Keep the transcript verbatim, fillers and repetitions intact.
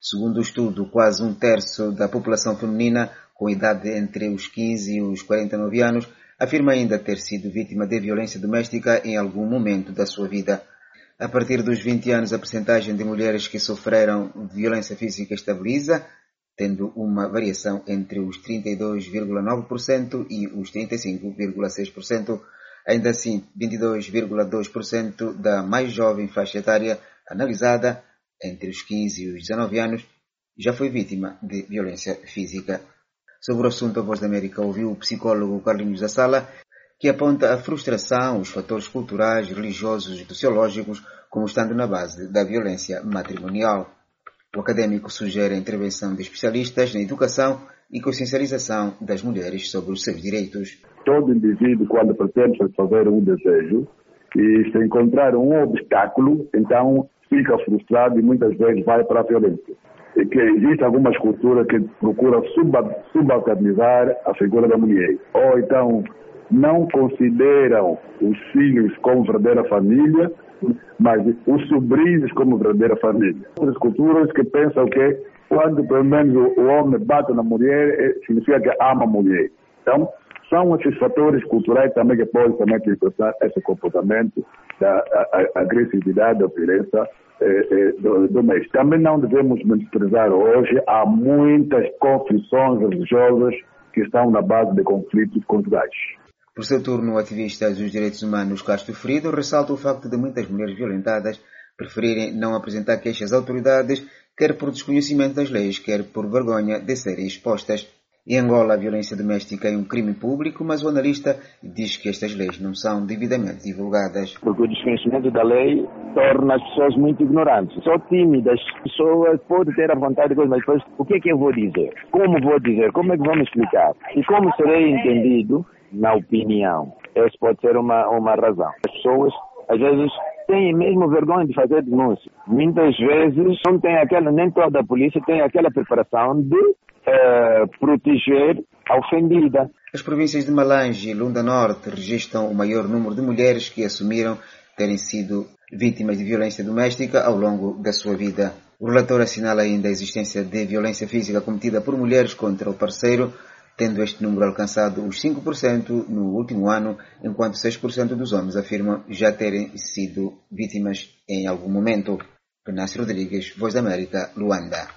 Segundo o estudo, quase um terço da população feminina com idade entre os quinze e os quarenta e nove anos afirma ainda ter sido vítima de violência doméstica em algum momento da sua vida. A partir dos vinte anos, a percentagem de mulheres que sofreram violência física estabiliza, tendo uma variação entre os trinta e dois vírgula nove por cento e os trinta e cinco vírgula seis por cento. Ainda assim, vinte e dois vírgula dois por cento da mais jovem faixa etária analisada, entre os quinze e os dezanove anos, já foi vítima de violência física. Sobre o assunto, a Voz da América ouviu o psicólogo Carlinhos da Sala, que aponta a frustração, os fatores culturais, religiosos e sociológicos como estando na base da violência matrimonial. O académico sugere a intervenção de especialistas na educação e consciencialização das mulheres sobre os seus direitos. Todo indivíduo, quando pretende satisfazer um desejo e se encontrar um obstáculo, então fica frustrado e muitas vezes vai para a violência. E que existem algumas culturas que procuram subalternizar a figura da mulher. Ou então não consideram os filhos como verdadeira família, mas os sobrinhos como verdadeira família. Outras culturas que pensam que quando pelo menos o homem bate na mulher, significa que ama a mulher. Então, são esses fatores culturais também que podem também influenciar esse comportamento da a, a agressividade, da violência eh, eh, do, do mês. Também não devemos menosprezar hoje, há muitas confissões religiosas que estão na base de conflitos conjugais. Por seu turno, o ativista dos direitos humanos Castro Ferido ressalta o facto de muitas mulheres violentadas preferirem não apresentar queixas às autoridades, quer por desconhecimento das leis, quer por vergonha de serem expostas. Em Angola, a violência doméstica é um crime público, mas o analista diz que estas leis não são devidamente divulgadas. Porque o desconhecimento da lei torna as pessoas muito ignorantes. São tímidas, as pessoas podem ter a vontade de coisa, mas depois, o que é que eu vou dizer? Como vou dizer? Como é que vamos explicar? E como serei entendido na opinião? Essa pode ser uma, uma razão. As pessoas, às vezes, têm mesmo vergonha de fazer denúncia. Muitas vezes, não tem aquela, nem toda a polícia tem aquela preparação de Uh, proteger a ofendida. As províncias de Malange e Lunda Norte registram o maior número de mulheres que assumiram terem sido vítimas de violência doméstica ao longo da sua vida. O relator assinala ainda a existência de violência física cometida por mulheres contra o parceiro, tendo este número alcançado os cinco por cento no último ano, enquanto seis por cento dos homens afirmam já terem sido vítimas em algum momento. Penácio Rodrigues, Voz da América, Luanda.